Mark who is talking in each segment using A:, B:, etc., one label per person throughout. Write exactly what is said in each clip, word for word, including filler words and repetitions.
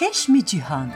A: Çeşmi Cihan.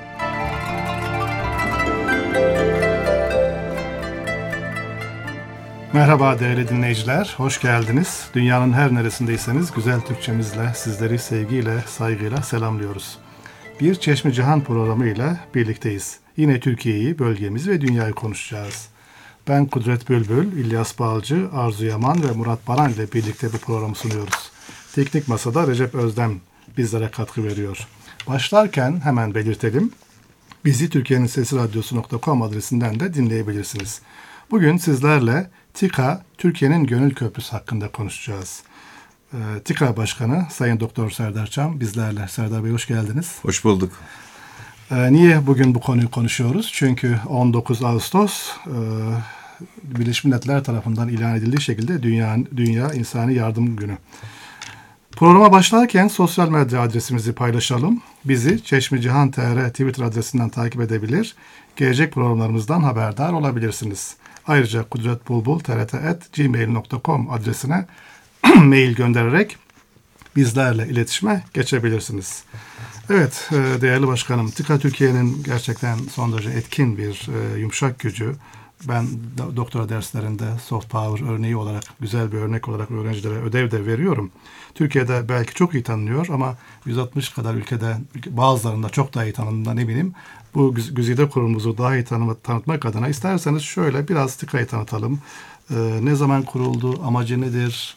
B: Merhaba değerli dinleyiciler, hoş geldiniz. Dünyanın her neresindeyseniz güzel Türkçemizle sizleri sevgiyle, saygıyla selamlıyoruz. Bir Çeşmi Cihan programı ile birlikteyiz. Yine Türkiye'yi, bölgemizi ve dünyayı konuşacağız. Ben Kudret Bülbül, İlyas Balcı, Arzu Yaman ve Murat Baran ile birlikte bu programı sunuyoruz. Teknik Masa'da Recep Özdem bizlere katkı veriyor. Başlarken hemen belirtelim, bizi Türkiye'nin Sesi Radyosu nokta com adresinden de dinleyebilirsiniz. Bugün sizlerle TİKA, Türkiye'nin Gönül Köprüsü hakkında konuşacağız. Ee, TİKA Başkanı Sayın Doktor Serdar Çam bizlerle. Serdar Bey hoş geldiniz.
C: Hoş bulduk.
B: Ee, niye bugün bu konuyu konuşuyoruz? Çünkü on dokuz Ağustos e, Birleşmiş Milletler tarafından ilan edildiği şekilde Dünya, Dünya İnsani Yardım Günü. Programa başlarken sosyal medya adresimizi paylaşalım. Bizi Çeşmi Cihan nokta tr Twitter adresinden takip edebilir. Gelecek programlarımızdan haberdar olabilirsiniz. Ayrıca kudretbulbul trt at gmail nokta com adresine mail göndererek bizlerle iletişime geçebilirsiniz. Evet değerli başkanım, TİKA Türkiye'nin gerçekten son derece etkin bir e, yumuşak gücü. Ben do- doktora derslerinde soft power örneği olarak, güzel bir örnek olarak öğrencilere ödev de veriyorum. Türkiye'de belki çok iyi tanınıyor ama yüz altmış kadar ülkede bazılarında çok daha iyi tanındığından eminim. Bu güz- güzide kurumumuzu daha iyi tanı- tanıtmak adına isterseniz şöyle biraz TİKA'yı tanıtalım. Ee, ne zaman kuruldu, amacı nedir?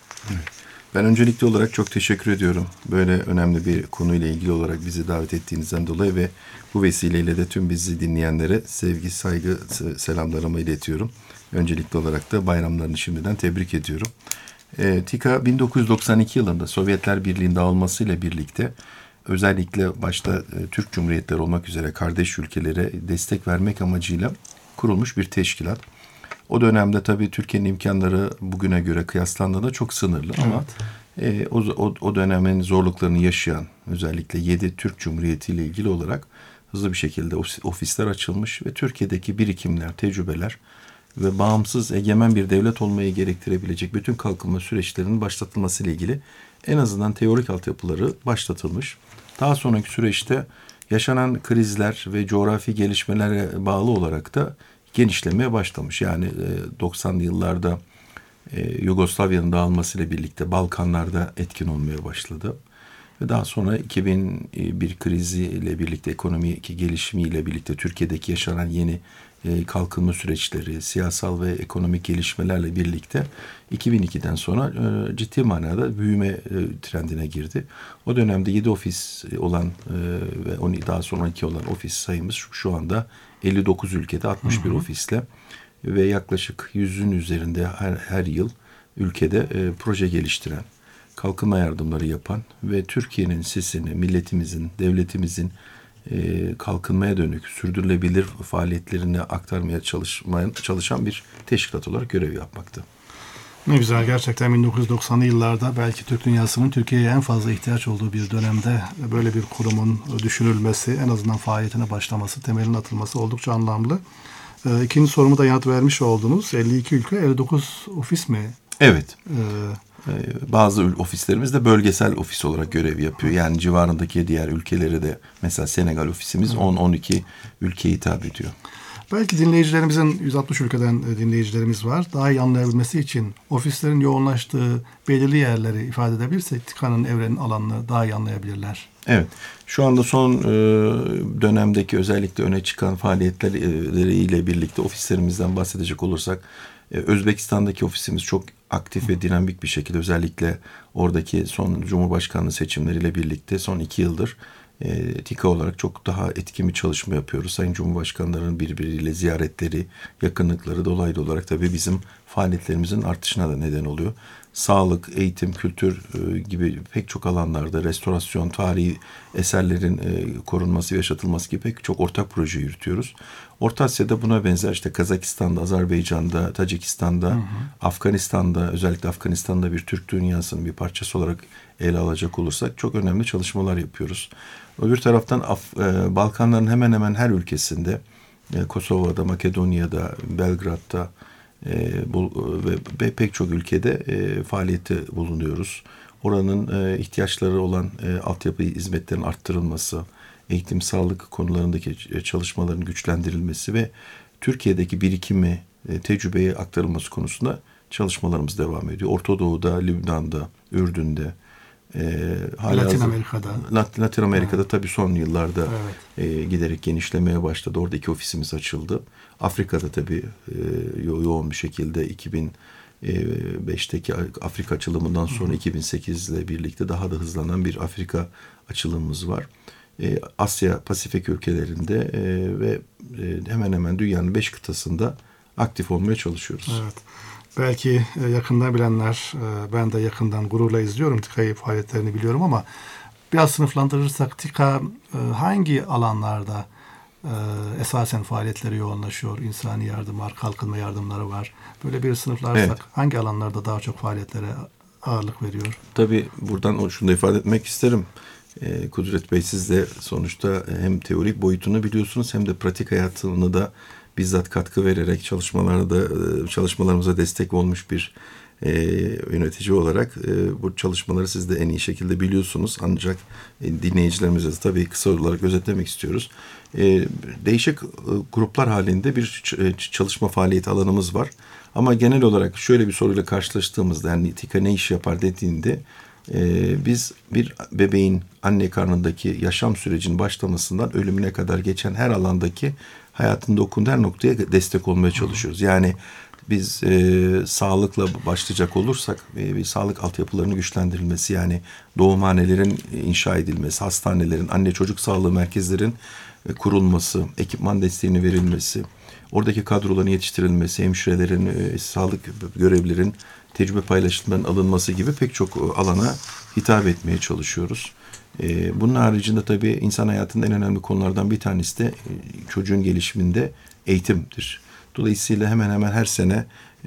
C: Ben öncelikli olarak çok teşekkür ediyorum. Böyle önemli bir konuyla ilgili olarak bizi davet ettiğinizden dolayı ve bu vesileyle de tüm bizi dinleyenlere sevgi, saygı, selamlarımı iletiyorum. Öncelikli olarak da bayramlarını şimdiden tebrik ediyorum. E, TİKA bin dokuz yüz doksan iki yılında Sovyetler Birliği'nin dağılmasıyla birlikte özellikle başta e, Türk Cumhuriyetleri olmak üzere kardeş ülkelere destek vermek amacıyla kurulmuş bir teşkilat. O dönemde tabii Türkiye'nin imkanları bugüne göre kıyaslandığında çok sınırlı ama evet. e, o, o, o dönemin zorluklarını yaşayan özellikle yedi Türk Cumhuriyeti ile ilgili olarak hızlı bir şekilde ofisler açılmış ve Türkiye'deki birikimler, tecrübeler ve bağımsız egemen bir devlet olmayı gerektirebilecek bütün kalkınma süreçlerinin başlatılması ile ilgili en azından teorik altyapıları başlatılmış. Daha sonraki süreçte yaşanan krizler ve coğrafi gelişmelere bağlı olarak da genişlemeye başlamış. Yani doksanlı yıllarda Yugoslavya'nın dağılmasıyla birlikte Balkanlarda etkin olmaya başladı. Ve daha sonra iki bin bir kriziyle birlikte ekonomik gelişimiyle birlikte Türkiye'deki yaşanan yeni kalkınma süreçleri, siyasal ve ekonomik gelişmelerle birlikte iki bin ikiden sonra ciddi manada büyüme trendine girdi. O dönemde yedi ofis olan ve daha sonra on iki olan ofis sayımız şu anda elli dokuz ülkede altmış bir hı hı. ofisle ve yaklaşık yüzün üzerinde her, her yıl ülkede e, proje geliştiren, kalkınma yardımları yapan ve Türkiye'nin sesini, milletimizin, devletimizin e, kalkınmaya dönük, sürdürülebilir faaliyetlerini aktarmaya çalışmaya, çalışan bir teşkilat olarak görev yapmakta.
B: Ne güzel, gerçekten bin dokuz yüz doksanlı yıllarda belki Türk dünyasının Türkiye'ye en fazla ihtiyaç olduğu bir dönemde böyle bir kurumun düşünülmesi, en azından faaliyetine başlaması, temelin atılması oldukça anlamlı. Ee, ikinci sorumu da yanıt vermiş oldunuz. elli iki ülke, elli dokuz ofis mi?
C: Evet. Ee, Bazı ofislerimiz de bölgesel ofis olarak görev yapıyor. Yani civarındaki diğer ülkeleri de, mesela Senegal ofisimiz on on iki ülkeye hitap ediyor.
B: Belki dinleyicilerimizin, yüz altmış ülkeden dinleyicilerimiz var. Daha iyi anlayabilmesi için ofislerin yoğunlaştığı belirli yerleri ifade edebilirsek TİKA'nın evrenin alanını daha iyi anlayabilirler.
C: Evet. Şu anda son e, dönemdeki özellikle öne çıkan faaliyetleriyle birlikte ofislerimizden bahsedecek olursak e, Özbekistan'daki ofisimiz çok aktif ve dinamik bir şekilde, özellikle oradaki son Cumhurbaşkanlığı seçimleriyle birlikte son iki yıldır E, TİKA olarak çok daha etkin bir çalışma yapıyoruz. Sayın Cumhurbaşkanlarının birbiriyle ziyaretleri, yakınlıkları dolaylı olarak tabii bizim faaliyetlerimizin artışına da neden oluyor. Sağlık, eğitim, kültür e, gibi pek çok alanlarda, restorasyon, tarihi eserlerin e, korunması ve yaşatılması gibi pek çok ortak proje yürütüyoruz. Orta Asya'da buna benzer işte Kazakistan'da, Azerbaycan'da, Tacikistan'da, hı hı. Afganistan'da, özellikle Afganistan'da bir Türk dünyasının bir parçası olarak ele alacak olursak çok önemli çalışmalar yapıyoruz. Öbür taraftan Af, e, Balkanların hemen hemen her ülkesinde, e, Kosova'da, Makedonya'da, Belgrad'da e, bu, ve, ve pek çok ülkede e, faaliyette bulunuyoruz. oranın e, ihtiyaçları olan e, altyapı hizmetlerin arttırılması, eğitim, sağlık konularındaki çalışmaların güçlendirilmesi ve Türkiye'deki birikimi, e, tecrübeye aktarılması konusunda çalışmalarımız devam ediyor. Orta Doğu'da, Lübnan'da, Ürdün'de, e, hala
B: Latin
C: hazır,
B: Amerika'da.
C: Lat, Latin Amerika'da evet. Tabii son yıllarda
B: evet.
C: e, giderek genişlemeye başladı. Orada iki ofisimiz açıldı. Afrika'da tabii e, yo- yoğun bir şekilde iki bin beşteki Afrika açılımından sonra Hı. iki bin sekiz ile birlikte daha da hızlanan bir Afrika açılımımız var. E, Asya, Pasifik ülkelerinde e, ve e, hemen hemen dünyanın beş kıtasında aktif olmaya çalışıyoruz.
B: Evet. Belki yakından bilenler, ben de yakından gururla izliyorum TİKA'yı, faaliyetlerini biliyorum ama biraz sınıflandırırsak TİKA hangi alanlarda esasen faaliyetleri yoğunlaşıyor? İnsani yardımlar, kalkınma yardımları var. Böyle bir sınıflarsak evet. hangi alanlarda daha çok faaliyetlere ağırlık veriyor?
C: Tabii buradan şunu da ifade etmek isterim. Kudret Bey, siz de sonuçta hem teorik boyutunu biliyorsunuz hem de pratik hayatını da bizzat katkı vererek çalışmalarda çalışmalarımıza destek olmuş bir e, yönetici olarak e, bu çalışmaları siz de en iyi şekilde biliyorsunuz. Ancak e, dinleyicilerimize de tabii kısa olarak özetlemek istiyoruz. E, değişik e, gruplar halinde bir ç- çalışma faaliyeti alanımız var. Ama genel olarak şöyle bir soruyla karşılaştığımızda, yani TİKA ne iş yapar dediğinde e, biz bir bebeğin anne karnındaki yaşam sürecinin başlamasından ölümüne kadar geçen her alandaki hayatın dokunduğu her noktaya destek olmaya çalışıyoruz. Yani biz e, sağlıkla başlayacak olursak e, bir sağlık altyapılarının güçlendirilmesi, yani doğumhanelerin inşa edilmesi, hastanelerin, anne çocuk sağlığı merkezlerin e, kurulması, ekipman desteğini verilmesi, oradaki kadroların yetiştirilmesi, hemşirelerin, e, sağlık görevlilerin tecrübe paylaşımlarının alınması gibi pek çok alana hitap etmeye çalışıyoruz. Bunun haricinde tabii insan hayatının en önemli konulardan bir tanesi de çocuğun gelişiminde eğitimdir. Dolayısıyla hemen hemen her sene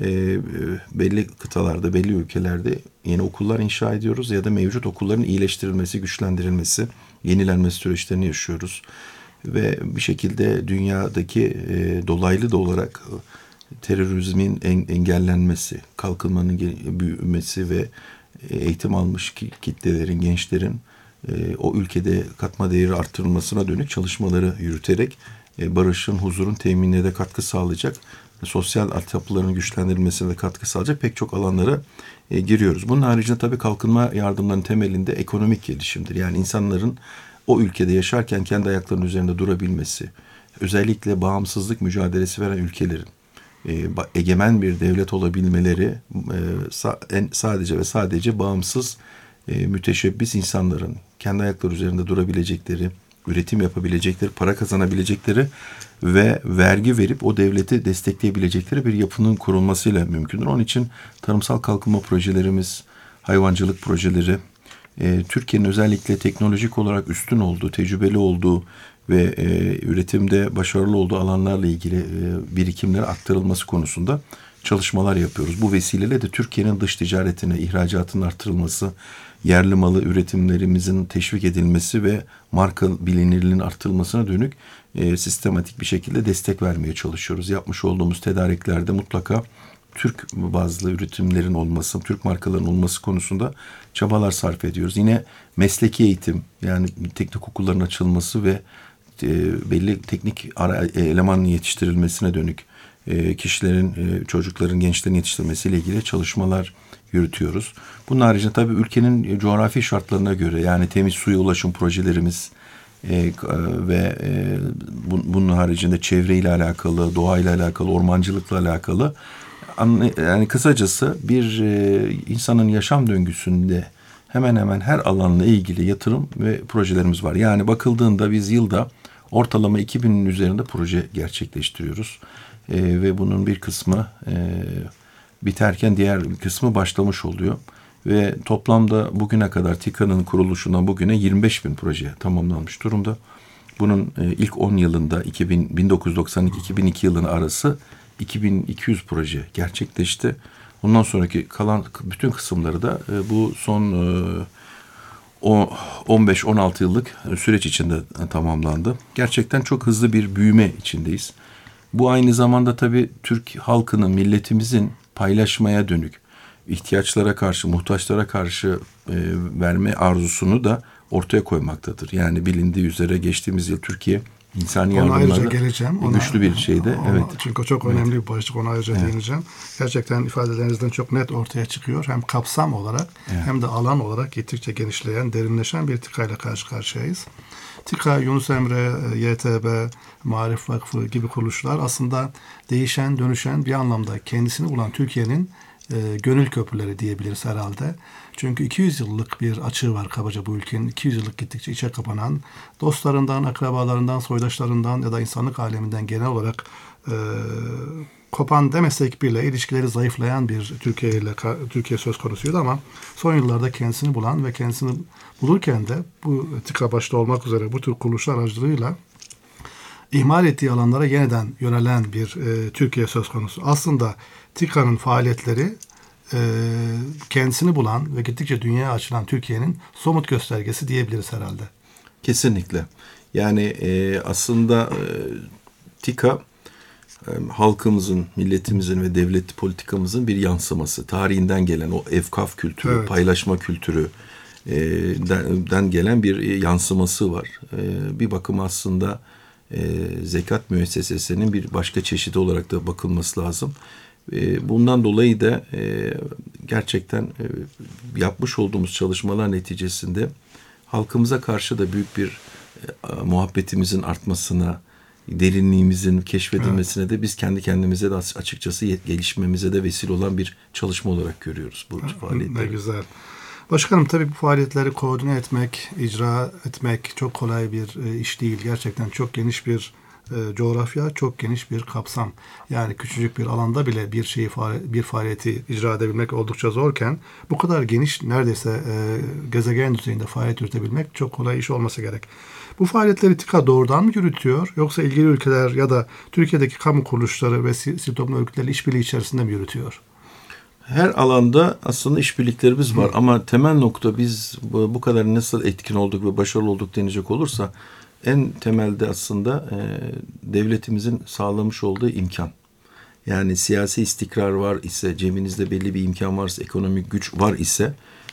C: belli kıtalarda, belli ülkelerde yeni okullar inşa ediyoruz ya da mevcut okulların iyileştirilmesi, güçlendirilmesi, yenilenmesi süreçlerini yaşıyoruz. Ve bir şekilde dünyadaki dolaylı da olarak terörizmin engellenmesi, kalkınmanın büyümesi ve eğitim almış kitlelerin, gençlerin o ülkede katma değeri arttırılmasına dönük çalışmaları yürüterek barışın, huzurun teminine de katkı sağlayacak, sosyal altyapıların güçlendirilmesine de katkı sağlayacak pek çok alanlara giriyoruz. Bunun haricinde tabii kalkınma yardımlarının temelinde ekonomik gelişimdir. Yani insanların o ülkede yaşarken kendi ayaklarının üzerinde durabilmesi, özellikle bağımsızlık mücadelesi veren ülkelerin egemen bir devlet olabilmeleri, sadece ve sadece bağımsız, müteşebbis insanların kendi ayakları üzerinde durabilecekleri, üretim yapabilecekleri, para kazanabilecekleri ve vergi verip o devleti destekleyebilecekleri bir yapının kurulmasıyla mümkündür. Onun için tarımsal kalkınma projelerimiz, hayvancılık projeleri, Türkiye'nin özellikle teknolojik olarak üstün olduğu, tecrübeli olduğu ve e, üretimde başarılı olduğu alanlarla ilgili e, birikimlere aktarılması konusunda çalışmalar yapıyoruz. Bu vesileyle de Türkiye'nin dış ticaretine, ihracatının artırılması, yerli malı üretimlerimizin teşvik edilmesi ve marka bilinirliğinin artırılmasına dönük e, sistematik bir şekilde destek vermeye çalışıyoruz. Yapmış olduğumuz tedariklerde mutlaka Türk bazlı üretimlerin olması, Türk markalarının olması konusunda çabalar sarf ediyoruz. Yine mesleki eğitim, yani teknik okulların açılması ve e, belli teknik ara, elemanın yetiştirilmesine dönük e, kişilerin, e, çocukların, gençlerin yetiştirilmesiyle ilgili çalışmalar yürütüyoruz. Bunun haricinde tabii ülkenin coğrafi şartlarına göre, yani temiz suya ulaşım projelerimiz e, ve e, bunun haricinde çevreyle alakalı, doğayla alakalı, ormancılıkla alakalı, yani kısacası bir e, insanın yaşam döngüsünde hemen hemen her alanla ilgili yatırım ve projelerimiz var. Yani bakıldığında biz yılda ortalama iki binin üzerinde proje gerçekleştiriyoruz. E, ve bunun bir kısmı e, biterken diğer bir kısmı başlamış oluyor. Ve toplamda bugüne kadar TİKA'nın kuruluşundan bugüne yirmi beş bin proje tamamlanmış durumda. Bunun e, ilk on yılında iki bin, bin dokuz yüz doksan iki iki bin iki yılının arası iki bin iki yüz proje gerçekleşti. Ondan sonraki kalan bütün kısımları da e, bu son e, on beş on altı yıllık süreç içinde tamamlandı. Gerçekten çok hızlı bir büyüme içindeyiz. Bu aynı zamanda tabii Türk halkının, milletimizin paylaşmaya dönük ihtiyaçlara karşı, muhtaçlara karşı e, verme arzusunu da ortaya koymaktadır. Yani bilindiği üzere geçtiğimiz yıl Türkiye insani yardımlarla
B: geleceğim. Ona,
C: güçlü bir şeydi.
B: Ona,
C: evet.
B: Çünkü çok
C: evet.
B: önemli bir başlık. Ona ayrıca evet. değineceğim. Gerçekten ifadelerinizden çok net ortaya çıkıyor. Hem kapsam olarak evet. hem de alan olarak gittikçe genişleyen, derinleşen bir TİKA ile karşı karşıyayız. TİKA, Yunus Emre, Y T B, Maarif Vakfı gibi kuruluşlar aslında değişen, dönüşen bir anlamda kendisini bulan Türkiye'nin e, gönül köprüleri diyebiliriz herhalde. Çünkü iki yüz yıllık bir açığı var kabaca bu ülkenin. iki yüz yıllık gittikçe içe kapanan, dostlarından, akrabalarından, soydaşlarından ya da insanlık aleminden genel olarak e, kopan demesek bile ilişkileri zayıflayan bir Türkiye ile Türkiye söz konusuydu ama son yıllarda kendisini bulan ve kendisini bulurken de bu TİKA başta olmak üzere bu tür kuruluşlar aracılığıyla ihmal ettiği alanlara yeniden yönelen bir e, Türkiye söz konusu. Aslında TİKA'nın faaliyetleri e, kendisini bulan ve gittikçe dünyaya açılan Türkiye'nin somut göstergesi diyebiliriz herhalde.
C: Kesinlikle. Yani e, aslında e, TİKA e, halkımızın, milletimizin ve devlet politikamızın bir yansıması. Tarihinden gelen o efkaf kültürü, evet. paylaşma kültürü e, den, den gelen bir yansıması var. E, bir bakıma aslında e, zekat müessesesinin bir başka çeşidi olarak da bakılması lazım. E, bundan dolayı da e, gerçekten e, yapmış olduğumuz çalışmalar neticesinde halkımıza karşı da büyük bir e, muhabbetimizin artmasına, derinliğimizin keşfedilmesine evet. de biz kendi kendimize de açıkçası gelişmemize de vesile olan bir çalışma olarak görüyoruz bu faaliyetleri.
B: Ne güzel. Başkanım, tabii bu faaliyetleri koordine etmek, icra etmek çok kolay bir e, iş değil. Gerçekten çok geniş bir e, coğrafya, çok geniş bir kapsam. Yani küçücük bir alanda bile bir şeyi bir faaliyeti icra edebilmek oldukça zorken bu kadar geniş, neredeyse e, gezegen düzeyinde faaliyet yürütebilmek çok kolay iş olması gerek. Bu faaliyetleri TİKA doğrudan mı yürütüyor, yoksa ilgili ülkeler ya da Türkiye'deki kamu kuruluşları ve sivil toplum örgütleri işbirliği içerisinde mi yürütüyor?
C: Her alanda aslında işbirliklerimiz var. Hı. Ama temel nokta biz bu, bu kadar nasıl etkin olduk ve başarılı olduk denecek olursa en temelde aslında e, devletimizin sağlamış olduğu imkan. Yani siyasi istikrar var ise, cebinizde belli bir imkan varsa, ekonomik güç var ise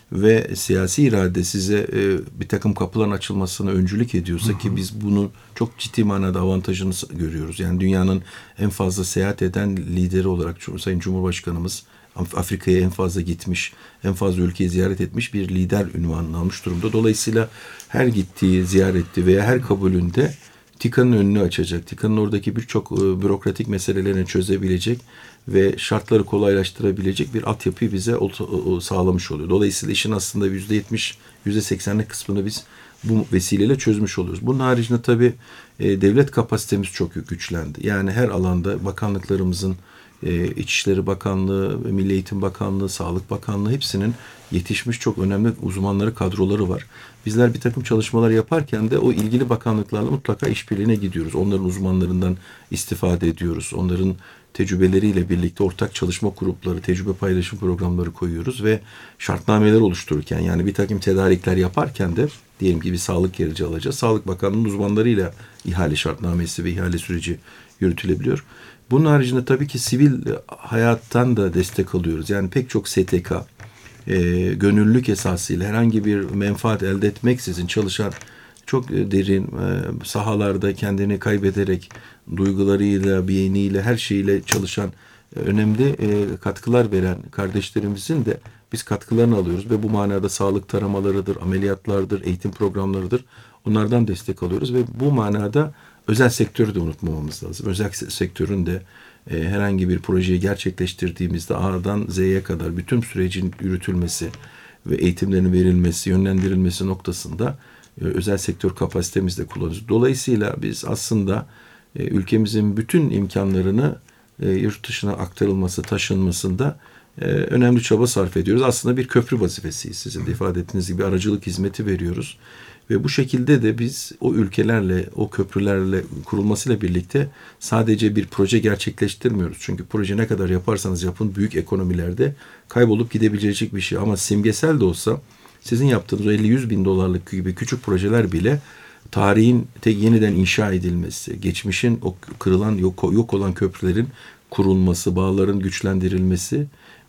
C: ve siyasi irade size e, bir takım kapıların açılmasına öncülük ediyorsa, hı hı. ki biz bunu çok ciddi manada avantajını görüyoruz. Yani dünyanın en fazla seyahat eden lideri olarak Sayın Cumhurbaşkanımız Afrika'ya en fazla gitmiş, en fazla ülkeyi ziyaret etmiş bir lider unvanını almış durumda. Dolayısıyla her gittiği, ziyareti veya her kabulünde TİKA'nın önünü açacak, TİKA'nın oradaki birçok e, bürokratik meselelerini çözebilecek ve şartları kolaylaştırabilecek bir altyapıyı bize o, o, sağlamış oluyor. Dolayısıyla işin aslında yüzde yetmiş, yüzde seksenlik kısmını biz bu vesileyle çözmüş oluyoruz. Bunun haricinde tabii e, devlet kapasitemiz çok güçlendi. Yani her alanda bakanlıklarımızın, e, İçişleri Bakanlığı, Milli Eğitim Bakanlığı, Sağlık Bakanlığı hepsinin yetişmiş çok önemli uzmanları, kadroları var. Bizler bir takım çalışmalar yaparken de o ilgili bakanlıklarla mutlaka işbirliğine gidiyoruz. Onların uzmanlarından istifade ediyoruz. Onların tecrübeleriyle birlikte ortak çalışma grupları, tecrübe paylaşım programları koyuyoruz ve şartnameler oluştururken, yani bir takım tedarikler yaparken de diyelim ki bir sağlık gerici alacağız. Sağlık Bakanlığı'nın uzmanlarıyla ihale şartnamesi ve ihale süreci yürütülebiliyor. Bunun haricinde tabii ki sivil hayattan da destek alıyoruz. Yani pek çok S T K, e, gönüllülük esasıyla herhangi bir menfaat elde etmeksizin çalışan, çok derin e, sahalarda kendini kaybederek duygularıyla, beyniyle, her şeyiyle çalışan e, önemli e, katkılar veren kardeşlerimizin de biz katkılarını alıyoruz ve bu manada sağlık taramalarıdır, ameliyatlardır, eğitim programlarıdır. Onlardan destek alıyoruz ve bu manada özel sektörü de unutmamamız lazım. Özel sektörün de e, herhangi bir projeyi gerçekleştirdiğimizde A'dan Z'ye kadar bütün sürecin yürütülmesi ve eğitimlerin verilmesi, yönlendirilmesi noktasında e, özel sektör kapasitemizi de kullanıyoruz. Dolayısıyla biz aslında e, ülkemizin bütün imkanlarını e, yurt dışına aktarılması, taşınmasında e, önemli çaba sarf ediyoruz. Aslında bir köprü vazifesiyiz. Sizin de ifade ettiğiniz gibi aracılık hizmeti veriyoruz. Ve bu şekilde de biz o ülkelerle, o köprülerle kurulmasıyla birlikte sadece bir proje gerçekleştirmiyoruz. Çünkü proje ne kadar yaparsanız yapın büyük ekonomilerde kaybolup gidebilecek bir şey. Ama simgesel de olsa sizin yaptığınız elli yüz bin dolarlık gibi küçük projeler bile tarihin tek yeniden inşa edilmesi, geçmişin o kırılan, yok, yok olan köprülerin kurulması, bağların güçlendirilmesi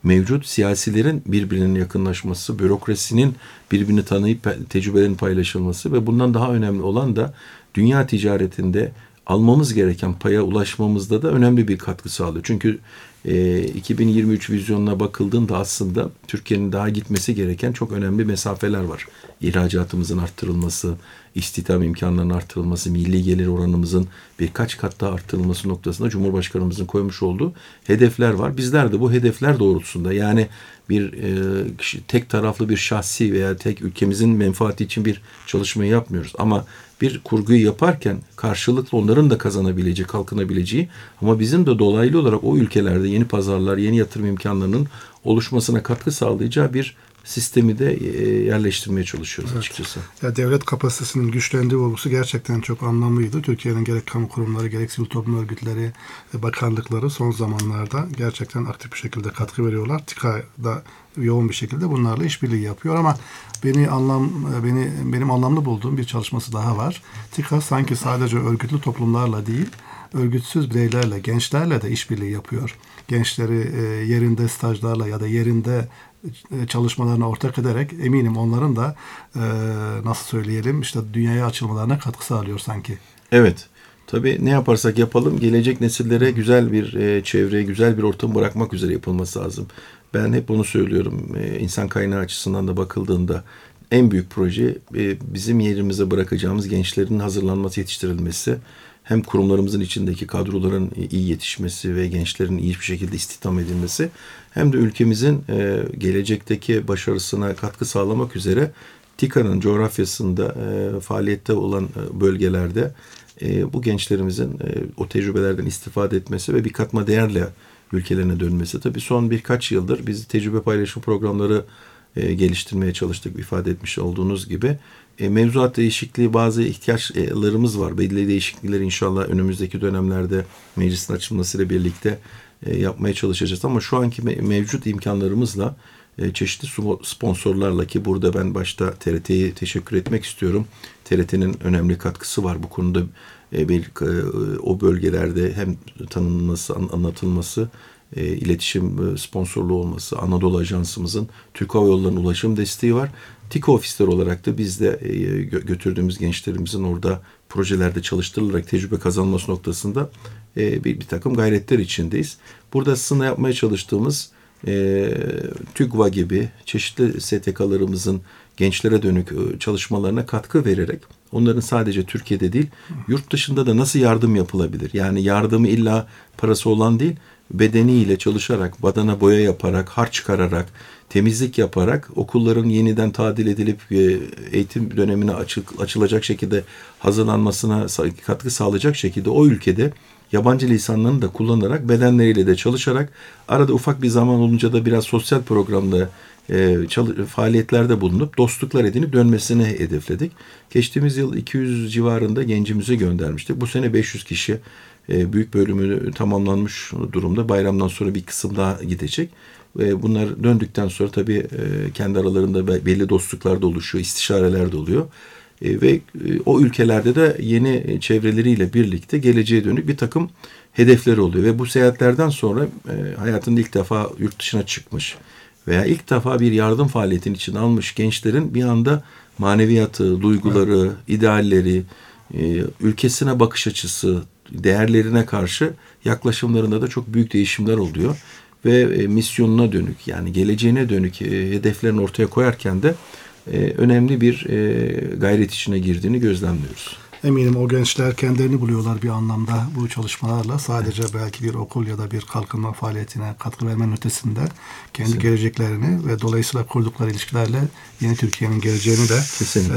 C: mevcut siyasilerin birbirinin yakınlaşması, bürokrasinin birbirini tanıyıp tecrübelerin paylaşılması ve bundan daha önemli olan da dünya ticaretinde almamız gereken paya ulaşmamızda da önemli bir katkı sağlıyor. Çünkü e, iki bin yirmi üç vizyonuna bakıldığında aslında Türkiye'nin daha gitmesi gereken çok önemli mesafeler var. İhracatımızın arttırılması, istihdam imkanlarının arttırılması, milli gelir oranımızın birkaç kat daha arttırılması noktasında Cumhurbaşkanımızın koymuş olduğu hedefler var. Bizler de bu hedefler doğrultusunda, yani bir e, tek taraflı bir şahsi veya tek ülkemizin menfaati için bir çalışmayı yapmıyoruz. Ama bir kurguyu yaparken karşılıklı onların da kazanabileceği, kalkınabileceği ama bizim de dolaylı olarak o ülkelerde yeni pazarlar, yeni yatırım imkanlarının oluşmasına katkı sağlayacağı bir sistemi de yerleştirmeye çalışıyoruz, evet, açıkçası.
B: Ya devlet kapasitesinin güçlendiği olgusu gerçekten çok anlamlıydı. Türkiye'nin gerek kamu kurumları, gerek sivil toplum örgütleri, bakanlıkları son zamanlarda gerçekten aktif bir şekilde katkı veriyorlar. TİKA da yoğun bir şekilde bunlarla işbirliği yapıyor ama beni anlam beni benim anlamlı bulduğum bir çalışması daha var. TİKA sanki sadece örgütlü toplumlarla değil, örgütsüz bireylerle, gençlerle de işbirliği yapıyor. Gençleri e, yerinde stajlarla ya da yerinde çalışmalarına ortak ederek eminim onların da e, nasıl söyleyelim işte dünyaya açılmalarına katkı sağlıyor sanki.
C: Evet. Tabii ne yaparsak yapalım gelecek nesillere güzel bir e, çevre, güzel bir ortam bırakmak üzere yapılması lazım. Ben hep onu söylüyorum. E, insan kaynağı açısından da bakıldığında en büyük proje e, bizim yerimize bırakacağımız gençlerin hazırlanması, yetiştirilmesi. Hem kurumlarımızın içindeki kadroların iyi yetişmesi ve gençlerin iyi bir şekilde istihdam edilmesi, hem de ülkemizin e, gelecekteki başarısına katkı sağlamak üzere TİKA'nın coğrafyasında e, faaliyette olan e, bölgelerde e, bu gençlerimizin e, o tecrübelerden istifade etmesi ve bir katma değerle ülkelerine dönmesi. Tabii son birkaç yıldır biz tecrübe paylaşım programları e, geliştirmeye çalıştık, ifade etmiş olduğunuz gibi. E, mevzuat değişikliği, bazı ihtiyaçlarımız var. Belli değişiklikleri inşallah önümüzdeki dönemlerde meclisin açılmasıyla birlikte e, yapmaya çalışacağız. Ama şu anki me- mevcut imkanlarımızla e, çeşitli sponsorlarla, ki burada ben başta T R T'ye teşekkür etmek istiyorum. T R T'nin önemli katkısı var bu konuda. E, belki, e, o bölgelerde hem tanınması, an- anlatılması, E, iletişim sponsorluğu olması, Anadolu Ajansımızın Türk Hava Yolları'nın ulaşım desteği var. TİKA ofisler olarak da biz de e, götürdüğümüz gençlerimizin orada projelerde çalıştırılarak tecrübe kazanması noktasında e, bir, bir takım gayretler içindeyiz. Burada aslında yapmaya çalıştığımız e, TÜGVA gibi çeşitli S T K'larımızın gençlere dönük çalışmalarına katkı vererek onların sadece Türkiye'de değil, yurt dışında da nasıl yardım yapılabilir? Yani yardımı illa parası olan değil, bedeniyle çalışarak, badana boya yaparak, harç çıkararak, temizlik yaparak okulların yeniden tadil edilip eğitim dönemine açık, açılacak şekilde hazırlanmasına katkı sağlayacak şekilde o ülkede yabancı lisanlarını da kullanarak, bedenleriyle de çalışarak, arada ufak bir zaman olunca da biraz sosyal programda e, çalı, faaliyetlerde bulunup dostluklar edinip dönmesini hedefledik. Geçtiğimiz yıl iki yüz civarında gencimizi göndermiştik. Bu sene beş yüz kişi, e, büyük bölümü tamamlanmış durumda. Bayramdan sonra bir kısım daha gidecek. E, bunlar döndükten sonra tabii e, kendi aralarında belli dostluklar da oluşuyor, istişareler de oluyor. E, ve e, o ülkelerde de yeni çevreleriyle birlikte geleceğe dönük bir takım hedefleri oluyor. Ve bu seyahatlerden sonra e, hayatında ilk defa yurt dışına çıkmış veya ilk defa bir yardım faaliyetinin içine almış gençlerin bir anda maneviyatı, duyguları, evet, idealleri, e, ülkesine bakış açısı, değerlerine karşı yaklaşımlarında da çok büyük değişimler oluyor. Ve e, misyonuna dönük, yani geleceğine dönük e, hedeflerini ortaya koyarken de e, önemli bir e, gayret içine girdiğini gözlemliyoruz.
B: Eminim o gençler kendilerini buluyorlar bir anlamda bu çalışmalarla. Sadece evet, belki bir okul ya da bir kalkınma faaliyetine katkı vermenin ötesinde kendi Kesinlikle. geleceklerini ve dolayısıyla kurdukları ilişkilerle yeni Türkiye'nin geleceğini de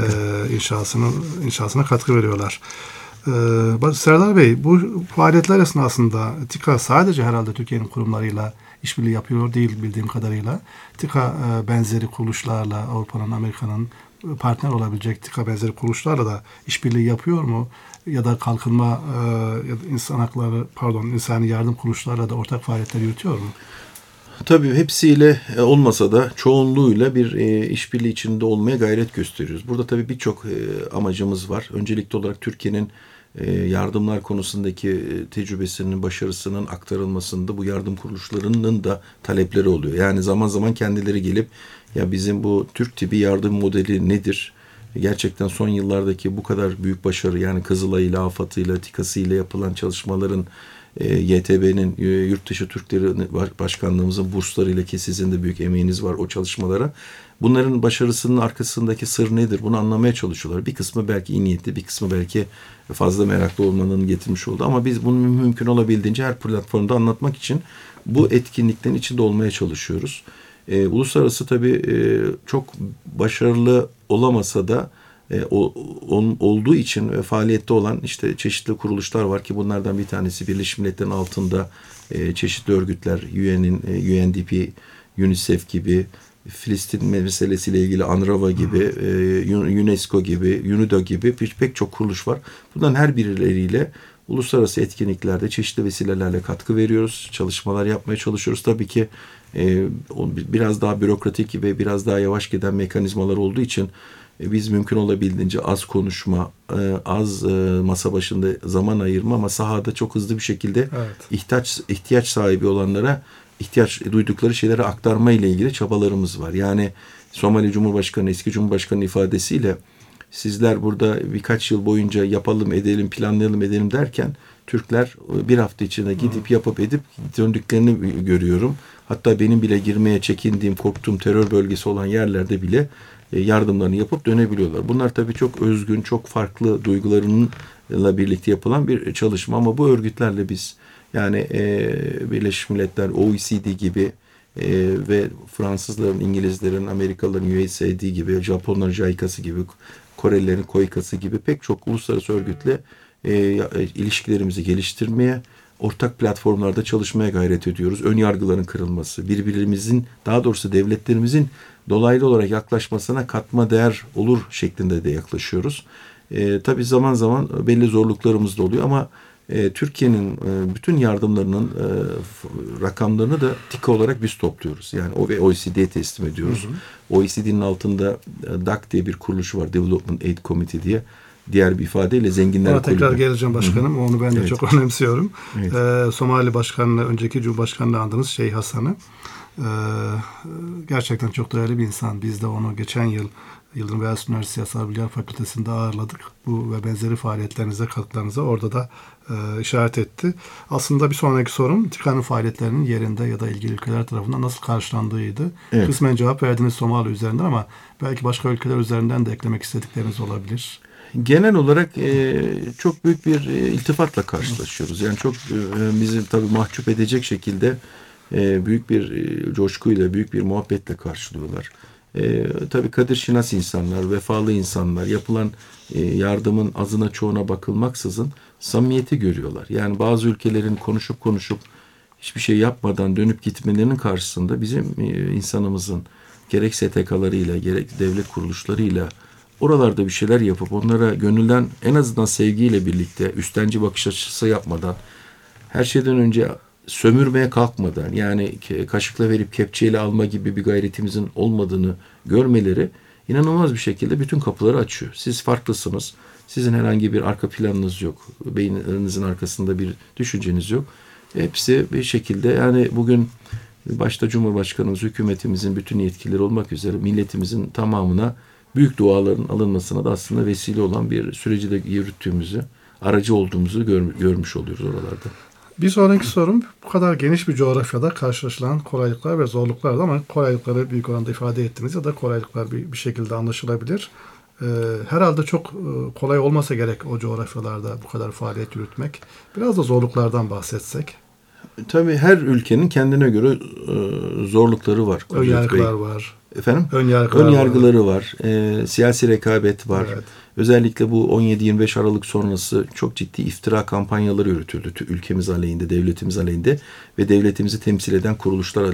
B: e, inşasını, inşasına katkı veriyorlar. Ee, Serdar Bey, bu faaliyetler esnasında TİKA sadece herhalde Türkiye'nin kurumlarıyla işbirliği yapıyor değil bildiğim kadarıyla. TİKA e, benzeri kuruluşlarla, Avrupa'nın, Amerika'nın partner olabilecek TİKA benzeri kuruluşlarla da işbirliği yapıyor mu? Ya da kalkınma e, ya da insan hakları, pardon, insani yardım kuruluşlarla da ortak faaliyetler yürütüyor mu?
C: Tabii hepsiyle olmasa da çoğunluğuyla bir e, işbirliği içinde olmaya gayret gösteriyoruz. Burada tabii birçok e, amacımız var. Öncelikli olarak Türkiye'nin e, yardımlar konusundaki e, tecrübesinin, başarısının aktarılmasında bu yardım kuruluşlarının da talepleri oluyor. Yani zaman zaman kendileri gelip ya bizim bu Türk tipi yardım modeli nedir? Gerçekten son yıllardaki bu kadar büyük başarı, yani Kızılay'ıyla, AFAD'ıyla, TİKA'sıyla yapılan çalışmaların, e, Y T B'nin, e, Yurtdışı Türkleri Başkanlığımızın burslarıyla, ki sizin de büyük emeğiniz var o çalışmalara. Bunların başarısının arkasındaki sır nedir? Bunu anlamaya çalışıyorlar. Bir kısmı belki iyi niyetli, bir kısmı belki fazla meraklı olmanın getirmiş oldu. Ama biz bunu mümkün olabildiğince her platformda anlatmak için bu etkinliklerin içinde olmaya çalışıyoruz. E, uluslararası tabii e, çok başarılı olamasa da e, o, on, olduğu için ve faaliyette olan işte çeşitli kuruluşlar var ki bunlardan bir tanesi Birleşmiş Milletler'in altında e, çeşitli örgütler, U N'in, e, U N D P, UNICEF gibi, Filistin meselesiyle ilgili UNRWA gibi, e, UNESCO gibi, UNIDO gibi pek çok kuruluş var. Bunların her birileriyle uluslararası etkinliklerde çeşitli vesilelerle katkı veriyoruz. Çalışmalar yapmaya çalışıyoruz. Tabii ki e, biraz daha bürokratik ve biraz daha yavaş giden mekanizmalar olduğu için e, biz mümkün olabildiğince az konuşma, e, az e, masa başında zaman ayırma ama sahada çok hızlı bir şekilde evet. ihtiyaç ihtiyaç sahibi olanlara ihtiyaç duydukları şeyleri aktarma ile ilgili çabalarımız var. Yani Somali Cumhurbaşkanı, eski Cumhurbaşkanı ifadesiyle sizler burada birkaç yıl boyunca yapalım, edelim, planlayalım, edelim derken Türkler bir hafta içinde gidip yapıp edip döndüklerini görüyorum. Hatta benim bile girmeye çekindiğim, korktuğum terör bölgesi olan yerlerde bile yardımlarını yapıp dönebiliyorlar. Bunlar tabii çok özgün, çok farklı duygularınla birlikte yapılan bir çalışma ama bu örgütlerle biz yani e, Birleşmiş Milletler, O E C D gibi e, ve Fransızların, İngilizlerin, Amerikalıların U S A I D gibi, Japonların JICA'sı gibi, Korelilerin KOICA'sı gibi pek çok uluslararası örgütle e, ilişkilerimizi geliştirmeye, ortak platformlarda çalışmaya gayret ediyoruz. Ön yargıların kırılması, birbirimizin, daha doğrusu devletlerimizin dolaylı olarak yaklaşmasına katma değer olur şeklinde de yaklaşıyoruz. E, tabii zaman zaman belli zorluklarımız da oluyor ama e, Türkiye'nin e, bütün yardımlarının e, rakamlarını da TİKA olarak biz topluyoruz. Yani o ve O E C D'ye teslim ediyoruz. Hı hı. O E C D'nin altında e, D A C diye bir kuruluşu var, Development Aid Committee diye. Diğer bir ifadeyle zenginler
B: kulübü. Tekrar geleceğim başkanım. Hı-hı. Onu ben de evet. çok önemsiyorum. Evet. Ee, Somali Başkanlığı, önceki Cumhurbaşkanlığı andığınız Şeyh Hasan'ı. Ee, gerçekten çok değerli bir insan. Biz de onu geçen yıl Yıldırım Beyazıt Üniversitesi Siyasal Bilgiler Fakültesi'nde ağırladık. Bu ve benzeri faaliyetlerinize, katkılarınıza orada da e, işaret etti. Aslında bir sonraki sorum TİKA'nın faaliyetlerinin yerinde ya da ilgili ülkeler tarafından nasıl karşılandığıydı. Evet. Kısmen cevap verdiniz Somali üzerinden ama belki başka ülkeler üzerinden de eklemek istedikleriniz olabilir.
C: Genel olarak e, çok büyük bir e, iltifatla karşılaşıyoruz. Yani çok e, bizi tabii mahcup edecek şekilde e, büyük bir e, coşkuyla, büyük bir muhabbetle karşılıyorlar. E, tabii kadir şinas insanlar, vefalı insanlar, yapılan e, yardımın azına çoğuna bakılmaksızın samimiyeti görüyorlar. Yani bazı ülkelerin konuşup konuşup hiçbir şey yapmadan dönüp gitmelerinin karşısında bizim e, insanımızın gerek S T K'larıyla, gerek devlet kuruluşlarıyla oralarda bir şeyler yapıp onlara gönülden en azından sevgiyle birlikte üstenci bakış açısı yapmadan, her şeyden önce sömürmeye kalkmadan, yani kaşıkla verip kepçeyle alma gibi bir gayretimizin olmadığını görmeleri inanılmaz bir şekilde bütün kapıları açıyor. Siz farklısınız. Sizin herhangi bir arka planınız yok. Beyninizin arkasında bir düşünceniz yok. Hepsi bir şekilde, yani bugün başta Cumhurbaşkanımız, hükümetimizin bütün yetkileri olmak üzere milletimizin tamamına büyük duaların alınmasına da aslında vesile olan bir süreci de yürüttüğümüzü, aracı olduğumuzu gör, görmüş oluyoruz oralarda.
B: Bir sonraki sorum, bu kadar geniş bir coğrafyada karşılaşılan kolaylıklar ve zorluklar, ama kolaylıkları büyük oranda ifade ettiniz ya da kolaylıklar bir, bir şekilde anlaşılabilir. Ee, herhalde çok kolay olmasa gerek o coğrafyalarda bu kadar faaliyet yürütmek. Biraz da zorluklardan bahsetsek.
C: Tabii her ülkenin kendine göre e, zorlukları var.
B: Önyargılar var.
C: Efendim?
B: Önyargılar
C: Ön yargıları var. var. E, siyasi rekabet var.
B: Evet.
C: Özellikle bu on yedi yirmi beş Aralık sonrası çok ciddi iftira kampanyaları yürütüldü. Ülkemiz aleyhinde, devletimiz aleyhinde ve devletimizi temsil eden kuruluşlar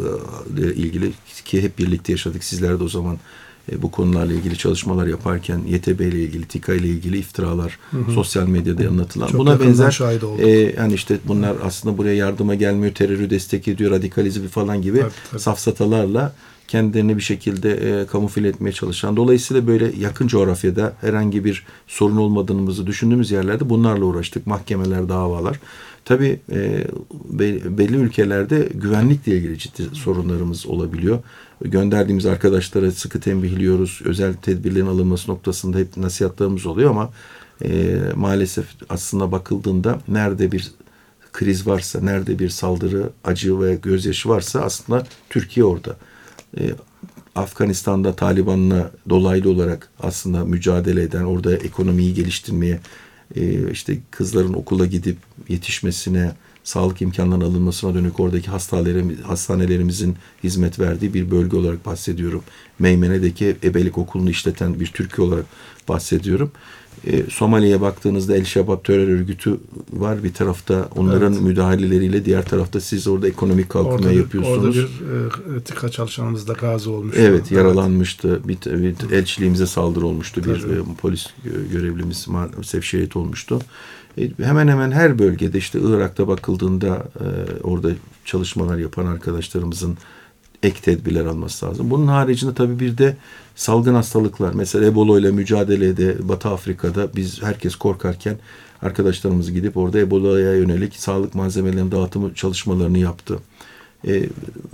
C: ile ilgili ki hep birlikte yaşadık. Sizler de o zaman e, bu konularla ilgili çalışmalar yaparken Y T B ile ilgili, TİKA ile ilgili iftiralar, hı hı. sosyal medyada anlatılan. Çok buna benzer e, yani işte bunlar aslında buraya yardıma gelmiyor, terörü destek ediyor, radikalizmi falan gibi evet, evet. safsatalarla kendilerini bir şekilde e, kamufle etmeye çalışan. Dolayısıyla böyle yakın coğrafyada herhangi bir sorun olmadığımızı düşündüğümüz yerlerde bunlarla uğraştık. Mahkemeler, davalar. Tabii e, belli ülkelerde güvenlikle ilgili ciddi sorunlarımız olabiliyor. Gönderdiğimiz arkadaşlara sıkı tembihliyoruz. Özel tedbirlerin alınması noktasında hep nasihatlarımız oluyor ama e, maalesef aslında bakıldığında nerede bir kriz varsa, nerede bir saldırı, acı ve gözyaşı varsa aslında Türkiye orada. E, Afganistan'da Taliban'la dolaylı olarak aslında mücadele eden, orada ekonomiyi geliştirmeye, e, işte kızların okula gidip yetişmesine, sağlık imkanlarının alınmasına dönük oradaki hastanelerimizin hizmet verdiği bir bölge olarak bahsediyorum. Meymene'deki ebelik okulunu işleten bir Türkiye olarak bahsediyorum. E, Somali'ye baktığınızda El Şebab terör örgütü var. Bir tarafta onların evet. müdahaleleriyle, diğer tarafta siz orada ekonomik kalkınma orada, yapıyorsunuz.
B: Orada bir e, TİKA çalışanımız da gazi olmuştu.
C: Evet, yaralanmıştı. Bir, bir elçiliğimize saldırı olmuştu. Tabii. Bir e, polis görevlimiz maalesef şehit olmuştu. E, hemen hemen her bölgede, işte Irak'ta bakıldığında e, orada çalışmalar yapan arkadaşlarımızın ek tedbirler alması lazım. Bunun haricinde tabii bir de salgın hastalıklar. Mesela Ebola ile mücadelede Batı Afrika'da biz herkes korkarken arkadaşlarımız gidip orada Ebola'ya yönelik sağlık malzemelerinin dağıtımı çalışmalarını yaptı. E,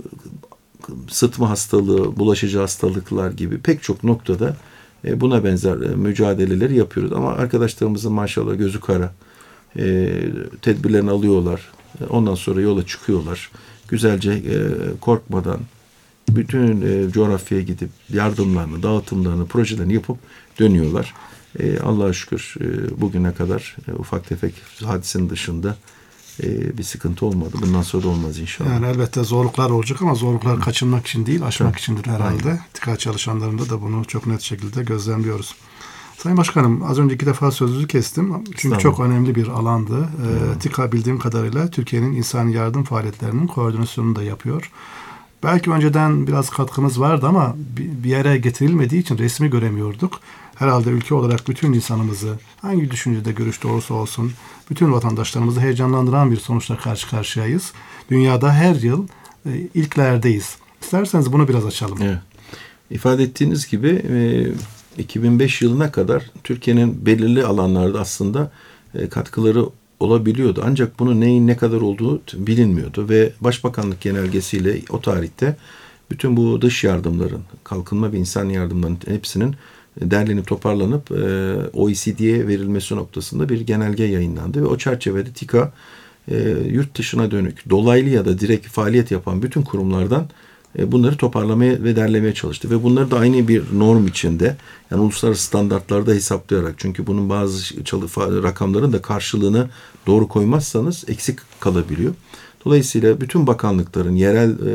C: sıtma hastalığı, bulaşıcı hastalıklar gibi pek çok noktada e, buna benzer e, mücadeleleri yapıyoruz. Ama arkadaşlarımızın maşallah gözü kara. E, tedbirlerini alıyorlar. E, ondan sonra yola çıkıyorlar. Güzelce e, korkmadan bütün e, coğrafyaya gidip yardımlarını, dağıtımlarını, projelerini yapıp dönüyorlar. E, Allah'a şükür e, bugüne kadar e, ufak tefek hadisenin dışında e, bir sıkıntı olmadı. Bundan sonra da olmaz inşallah.
B: Yani elbette zorluklar olacak ama zorluklar Hı. kaçınmak için değil, aşmak Hı. içindir herhalde. Aynen. TİKA çalışanlarında da bunu çok net şekilde gözlemliyoruz. Sayın Başkanım, az önce iki defa sözünüzü kestim. Çünkü çok önemli bir alandı. Ee, TİKA bildiğim kadarıyla Türkiye'nin insani yardım faaliyetlerinin koordinasyonunu da yapıyor. Belki önceden biraz katkımız vardı ama bir yere getirilmediği için resmi göremiyorduk. Herhalde ülke olarak bütün insanımızı, hangi düşüncede, görüşte olursa olsun, bütün vatandaşlarımızı heyecanlandıran bir sonuçla karşı karşıyayız. Dünyada her yıl e, ilklerdeyiz. İsterseniz bunu biraz açalım.
C: Evet. İfade ettiğiniz gibi e, iki bin beş yılına kadar Türkiye'nin belirli alanlarda aslında e, katkıları olabiliyordu. Ancak bunun neyin ne kadar olduğu bilinmiyordu ve Başbakanlık genelgesiyle o tarihte bütün bu dış yardımların, kalkınma ve insan yardımlarının hepsinin derlenip toparlanıp e, O E C D'ye verilmesi noktasında bir genelge yayınlandı ve o çerçevede TİKA e, yurt dışına dönük dolaylı ya da direkt faaliyet yapan bütün kurumlardan e, bunları toparlamaya ve derlemeye çalıştı ve bunları da aynı bir norm içinde, yani uluslararası standartlarda hesaplayarak, çünkü bunun bazı çalı, rakamların da karşılığını doğru koymazsanız eksik kalabiliyor. Dolayısıyla bütün bakanlıkların, yerel e,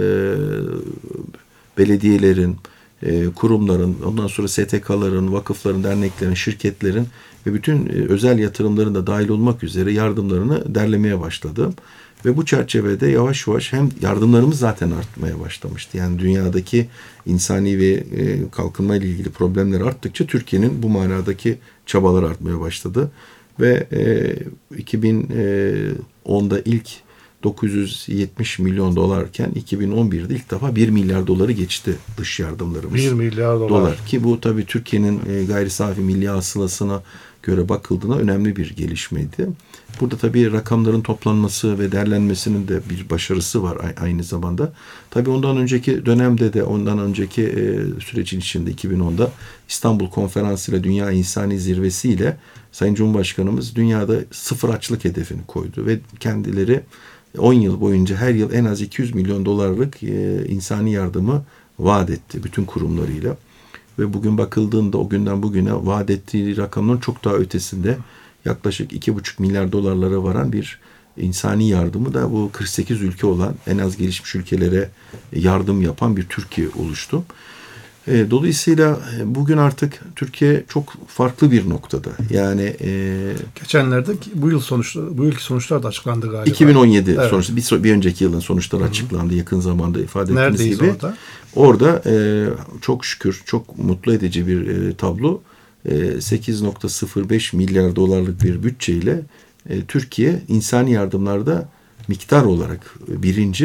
C: belediyelerin, e, kurumların, ondan sonra S T K'ların, vakıfların, derneklerin, şirketlerin ve bütün e, özel yatırımların da dahil olmak üzere yardımlarını derlemeye başladı. Ve bu çerçevede yavaş yavaş hem yardımlarımız zaten artmaya başlamıştı. Yani dünyadaki insani ve e, kalkınma ile ilgili problemler arttıkça Türkiye'nin bu manadaki çabaları artmaya başladı. Ve e, iki bin onda ilk dokuz yüz yetmiş milyon dolarken iki bin on birde ilk defa bir milyar doları geçti dış yardımlarımız.
B: bir milyar dolar.
C: dolar. Ki bu tabii Türkiye'nin e, gayri safi milli hasılasına göre bakıldığına önemli bir gelişmeydi. Burada tabii rakamların toplanması ve derlenmesinin de bir başarısı var aynı zamanda. Tabii ondan önceki dönemde de, ondan önceki e, sürecin içinde iki bin onda İstanbul Konferansı ile Dünya İnsani Zirvesi ile Sayın Cumhurbaşkanımız dünyada sıfır açlık hedefini koydu ve kendileri on yıl boyunca her yıl en az iki yüz milyon dolarlık e, insani yardımı vaat etti bütün kurumlarıyla. Ve bugün bakıldığında o günden bugüne vaat ettiği rakamların çok daha ötesinde yaklaşık iki buçuk milyar dolarlara varan bir insani yardımı da bu kırk sekiz ülke olan en az gelişmiş ülkelere yardım yapan bir Türkiye oluştu. E, dolayısıyla bugün artık Türkiye çok farklı bir noktada. Yani e,
B: geçenlerde bu yıl sonuçta bu yılki sonuçlar da açıklandı galiba.
C: iki bin on yedi evet. sonuçta bir, bir önceki yılın sonuçları Hı-hı. açıklandı yakın zamanda, ifade ettiğiniz
B: Neredeyiz
C: gibi.
B: Orada,
C: orada e, çok şükür çok mutlu edici bir e, tablo. E, sekiz virgül sıfır beş milyar dolarlık bir bütçeyle e, Türkiye insani yardımlarda miktar olarak birinci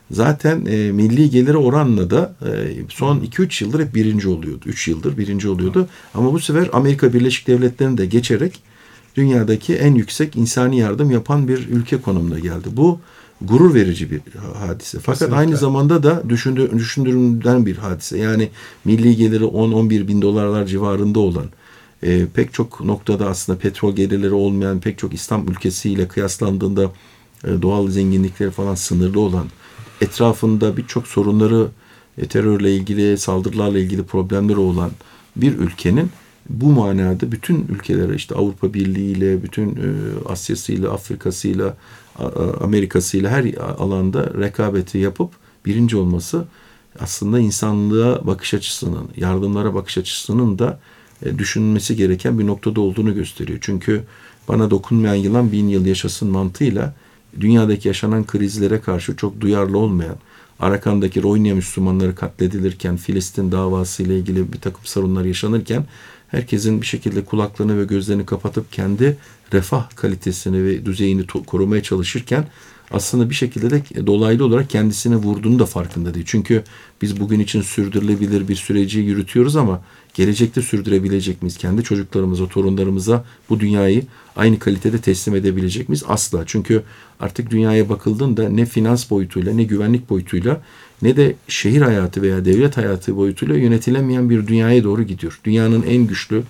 C: zaten e, milli geliri oranla da e, son iki üç yıldır hep birinci oluyordu. üç yıldır birinci oluyordu. Ama bu sefer Amerika Birleşik Devletleri'ni de geçerek dünyadaki en yüksek insani yardım yapan bir ülke konumuna geldi. Bu gurur verici bir hadise. Fakat kesinlikle aynı zamanda da düşündür, düşündürülen bir hadise. Yani milli geliri on on bir bin dolarlar civarında olan, e, pek çok noktada aslında petrol gelirleri olmayan pek çok İslam ülkesiyle kıyaslandığında e, doğal zenginlikleri falan sınırlı olan, etrafında birçok sorunları, e, terörle ilgili, saldırılarla ilgili problemleri olan bir ülkenin bu manada bütün ülkelere, işte Avrupa Birliği ile, bütün e, Asya'sıyla, Afrika'sıyla, Amerika'sıyla her alanda rekabeti yapıp birinci olması aslında insanlığa bakış açısının, yardımlara bakış açısının da e, düşünülmesi gereken bir noktada olduğunu gösteriyor. Çünkü bana dokunmayan yılan bin yıl yaşasın mantığıyla dünyadaki yaşanan krizlere karşı çok duyarlı olmayan, Arakan'daki Rohingya Müslümanları katledilirken, Filistin davası ile ilgili bir takım sorunlar yaşanırken herkesin bir şekilde kulaklarını ve gözlerini kapatıp kendi refah kalitesini ve düzeyini korumaya çalışırken aslında bir şekilde de dolaylı olarak kendisine vurduğunu da farkında değil. Çünkü biz bugün için sürdürülebilir bir süreci yürütüyoruz ama gelecekte sürdürebilecek miyiz? Kendi çocuklarımıza, torunlarımıza bu dünyayı aynı kalitede teslim edebilecek miyiz? Asla. Çünkü artık dünyaya bakıldığında ne finans boyutuyla, ne güvenlik boyutuyla, ne de şehir hayatı veya devlet hayatı boyutuyla yönetilemeyen bir dünyaya doğru gidiyor. Dünyanın en güçlü,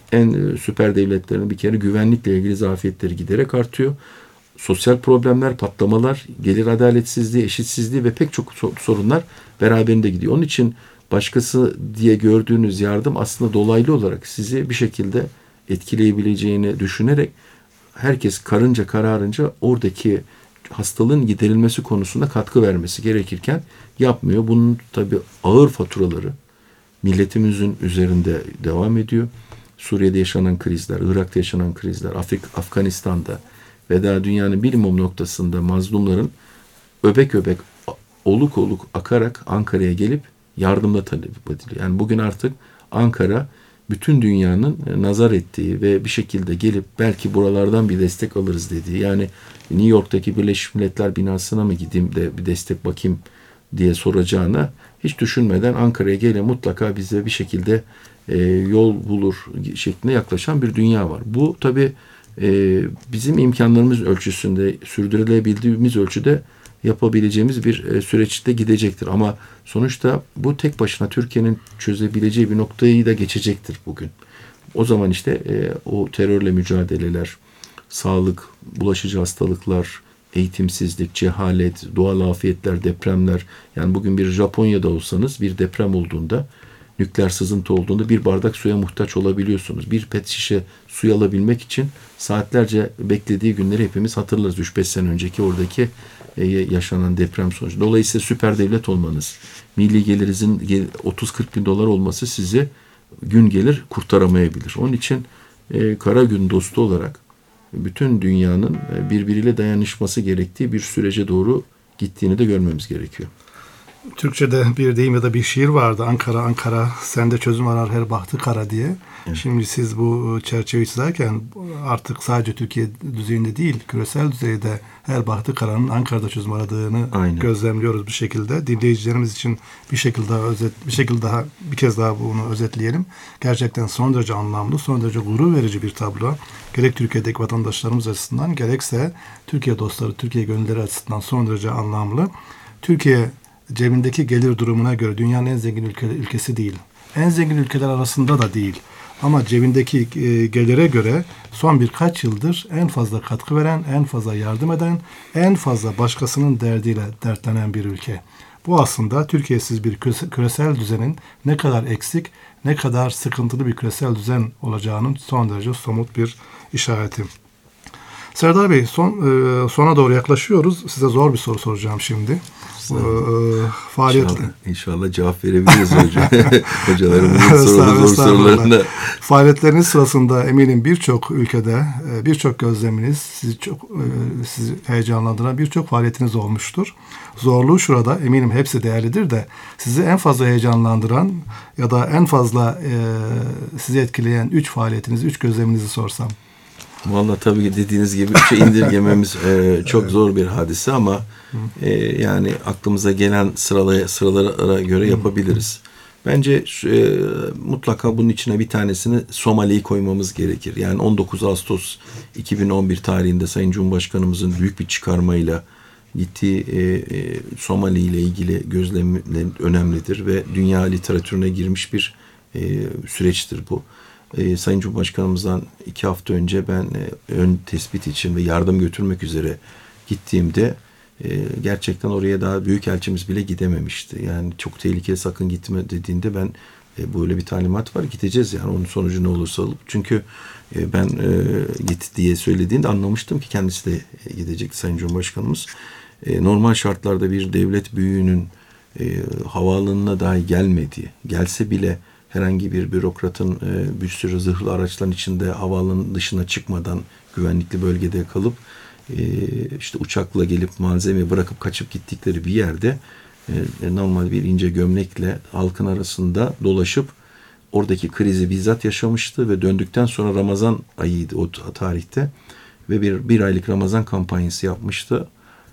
C: en süper devletlerinin bir kere güvenlikle ilgili zafiyetleri giderek artıyor. Sosyal problemler, patlamalar, gelir adaletsizliği, eşitsizliği ve pek çok sorunlar beraberinde gidiyor. Onun için başkası diye gördüğünüz yardım aslında dolaylı olarak sizi bir şekilde etkileyebileceğini düşünerek herkes karınca kararınca oradaki hastalığın giderilmesi konusunda katkı vermesi gerekirken yapmıyor. Bunun tabii ağır faturaları milletimizin üzerinde devam ediyor. Suriye'de yaşanan krizler, Irak'ta yaşanan krizler, Afrika, Afganistan'da ve daha dünyanın bilimum noktasında mazlumların öbek öbek, oluk oluk akarak Ankara'ya gelip yardımla talep ediliyor. Yani bugün artık Ankara bütün dünyanın nazar ettiği ve bir şekilde gelip belki buralardan bir destek alırız dediği, yani New York'taki Birleşmiş Milletler binasına mı gideyim de bir destek bakayım diye soracağına hiç düşünmeden Ankara'ya gele mutlaka bize bir şekilde e, yol bulur şeklinde yaklaşan bir dünya var. Bu tabii e, bizim imkanlarımız ölçüsünde, sürdürülebildiğimiz ölçüde yapabileceğimiz bir e, süreçte gidecektir. Ama sonuçta bu tek başına Türkiye'nin çözebileceği bir noktayı da geçecektir bugün. O zaman işte e, o terörle mücadeleler, sağlık, bulaşıcı hastalıklar, eğitimsizlik, cehalet, doğal afetler, depremler. Yani bugün bir Japonya'da olsanız bir deprem olduğunda, nükleer sızıntı olduğunda bir bardak suya muhtaç olabiliyorsunuz. Bir pet şişe suyu alabilmek için saatlerce beklediği günleri hepimiz hatırlarız. üç beş sene önceki oradaki e, yaşanan deprem sonucu. Dolayısıyla süper devlet olmanız, milli gelirinizin otuz kırk bin dolar olması sizi gün gelir kurtaramayabilir. Onun için e, kara gün dostu olarak bütün dünyanın birbiriyle dayanışması gerektiği bir sürece doğru gittiğini de görmemiz gerekiyor.
B: Türkçe'de bir deyim ya da bir şiir vardı. Ankara, Ankara, sende çözüm arar her bahtı kara diye. Evet. Şimdi siz bu çerçeveyi çizerken artık sadece Türkiye düzeyinde değil, küresel düzeyde her bahtı karanın Ankara'da çözüm aradığını Aynen. gözlemliyoruz bir şekilde. Dinleyicilerimiz için bir şekilde daha özet, bir şekilde daha bir kez daha bunu özetleyelim. Gerçekten son derece anlamlı, son derece gurur verici bir tablo. Gerek Türkiye'deki vatandaşlarımız açısından, gerekse Türkiye dostları, Türkiye gönülleri açısından son derece anlamlı. Türkiye cebindeki gelir durumuna göre dünyanın en zengin ülke, ülkesi değil. En zengin ülkeler arasında da değil. Ama cebindeki e, gelire göre son birkaç yıldır en fazla katkı veren, en fazla yardım eden, en fazla başkasının derdiyle dertlenen bir ülke. Bu aslında Türkiye'siz bir küresel düzenin ne kadar eksik, ne kadar sıkıntılı bir küresel düzen olacağının son derece somut bir işareti. Serdar Bey, son e, sona doğru yaklaşıyoruz. Size zor bir soru soracağım şimdi. Ee, faaliyet...
C: İnşallah, inşallah cevap verebiliriz hocam. Hocalarımızın soruları zor sorularında.
B: Faaliyetleriniz sırasında eminim birçok ülkede birçok gözleminiz sizi çok sizi heyecanlandıran birçok faaliyetiniz olmuştur. Zorluğu şurada, eminim hepsi değerlidir de sizi en fazla heyecanlandıran ya da en fazla e, sizi etkileyen üç faaliyetinizi, üç gözleminizi sorsam.
C: Vallahi tabii dediğiniz gibi üçe indirgememiz e, çok evet. zor bir hadise ama e, yani aklımıza gelen sıralaya, sıralara göre yapabiliriz. Bence e, mutlaka bunun içine bir tanesini Somali'yi koymamız gerekir. Yani on dokuz Ağustos iki bin on bir tarihinde Sayın Cumhurbaşkanımızın büyük bir çıkarmayla gittiği e, e, Somali ile ilgili gözlemler önemlidir ve dünya literatürüne girmiş bir e, süreçtir bu. E, Sayın Cumhurbaşkanımızdan iki hafta önce ben e, ön tespit için ve yardım götürmek üzere gittiğimde e, gerçekten oraya daha büyükelçimiz bile gidememişti. Yani çok tehlikeli, sakın gitme dediğinde ben e, böyle bir talimat var, gideceğiz yani onun sonucu ne olursa olup. Çünkü e, ben e, git diye söylediğinde anlamıştım ki kendisi de gidecekti Sayın Cumhurbaşkanımız. E, normal şartlarda bir devlet büyüğünün e, havaalanına dahi gelmediği, gelse bile herhangi bir bürokratın e, bir sürü zırhlı araçların içinde havaalanının dışına çıkmadan güvenlikli bölgede kalıp e, işte uçakla gelip malzemeyi bırakıp kaçıp gittikleri bir yerde e, normal bir ince gömlekle halkın arasında dolaşıp oradaki krizi bizzat yaşamıştı ve döndükten sonra Ramazan ayıydı o tarihte ve bir, bir aylık Ramazan kampanyası yapmıştı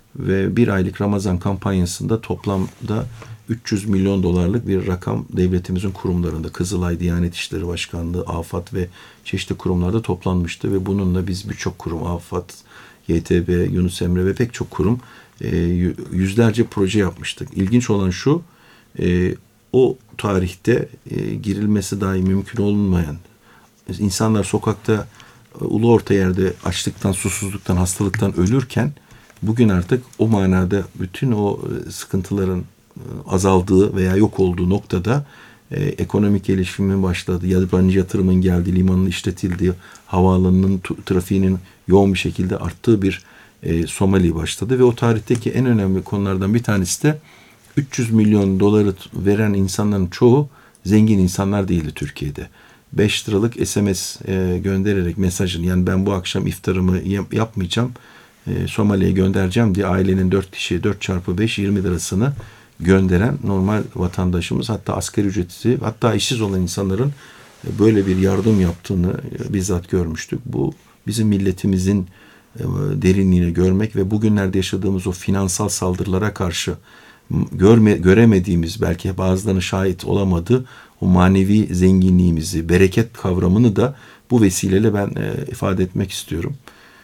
C: ve bir aylık Ramazan kampanyasında toplamda üç yüz milyon dolarlık bir rakam devletimizin kurumlarında, Kızılay, Diyanet İşleri Başkanlığı, AFAD ve çeşitli kurumlarda toplanmıştı ve bununla biz birçok kurum, AFAD, Y T B, Yunus Emre ve pek çok kurum e, yüzlerce proje yapmıştık. İlginç olan şu, e, o tarihte e, girilmesi dahi mümkün olmayan, insanlar sokakta e, ulu orta yerde açlıktan, susuzluktan, hastalıktan ölürken bugün artık o manada bütün o sıkıntıların azaldığı veya yok olduğu noktada e, ekonomik gelişimin başladığı, yabancı yatırımın geldiği, limanın işletildiği, havaalanının trafiğinin yoğun bir şekilde arttığı bir e, Somali başladı ve o tarihteki en önemli konulardan bir tanesi de üç yüz milyon doları veren insanların çoğu zengin insanlar değildi Türkiye'de. beş liralık S M S e, göndererek mesajını, yani ben bu akşam iftarımı yap- yapmayacağım, e, Somali'ye göndereceğim diye ailenin dört kişiye dört çarpı beş yirmi lirasını gönderen normal vatandaşımız, hatta asgari ücretli, hatta işsiz olan insanların böyle bir yardım yaptığını bizzat görmüştük. Bu bizim milletimizin derinliğini görmek ve bugünlerde yaşadığımız o finansal saldırılara karşı görme, göremediğimiz, belki bazılarının şahit olamadığı o manevi zenginliğimizi, bereket kavramını da bu vesileyle ben ifade etmek istiyorum.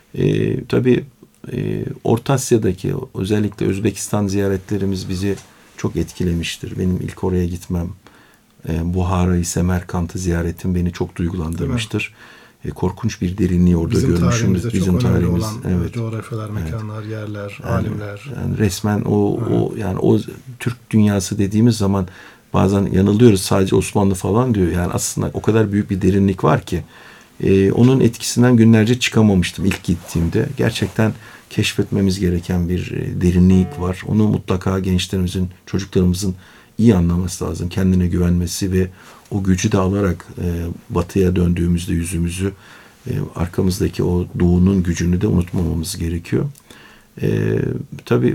C: E, tabii e, Orta Asya'daki özellikle Özbekistan ziyaretlerimiz bizi çok etkilemiştir. Benim ilk oraya gitmem, e, Buhara'yı, Semerkant'ı ziyaretim beni çok duygulandırmıştır. E, korkunç bir derinliği orada
B: bizim
C: görmüşüm.
B: Tarihimizde
C: bizim
B: çok
C: tarihimiz
B: olan
C: evet.
B: coğrafyalar, mekanlar, evet. yerler, yani, alimler.
C: Yani resmen o, evet. o yani o Türk dünyası dediğimiz zaman bazen yanılıyoruz, sadece Osmanlı falan diyor. Yani aslında o kadar büyük bir derinlik var ki e, onun etkisinden günlerce çıkamamıştım ilk gittiğimde. Gerçekten keşfetmemiz gereken bir derinlik var. Onu mutlaka gençlerimizin, çocuklarımızın iyi anlaması lazım. Kendine güvenmesi ve o gücü de alarak e, batıya döndüğümüzde yüzümüzü, e, arkamızdaki o doğunun gücünü de unutmamamız gerekiyor. E, tabii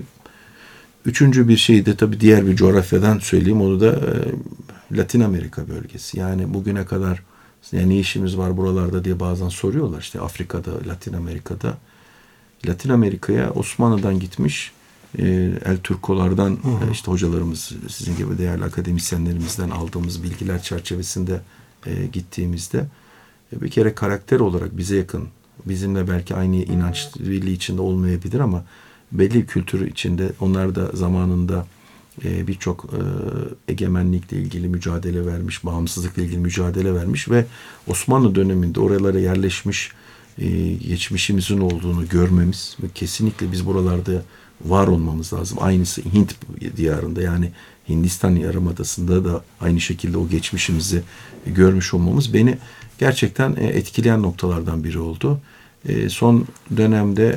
C: üçüncü bir şey de tabii diğer bir coğrafyadan söyleyeyim. O da e, Latin Amerika bölgesi. Yani bugüne kadar yani ne işimiz var buralarda diye bazen soruyorlar. İşte Afrika'da, Latin Amerika'da. Latin Amerika'ya Osmanlı'dan gitmiş e, El Turkolardan, hı hı. işte hocalarımız, sizin gibi değerli akademisyenlerimizden aldığımız bilgiler çerçevesinde e, gittiğimizde e, bir kere karakter olarak bize yakın, bizimle belki aynı inanç birliği içinde olmayabilir ama belli kültür içinde, onlar da zamanında e, birçok e, egemenlikle ilgili mücadele vermiş, bağımsızlıkla ilgili mücadele vermiş ve Osmanlı döneminde oralara yerleşmiş geçmişimizin olduğunu görmemiz ve kesinlikle biz buralarda var olmamız lazım. Aynısı Hint diyarında, yani Hindistan Yarımadası'nda da aynı şekilde o geçmişimizi görmüş olmamız beni gerçekten etkileyen noktalardan biri oldu. Son dönemde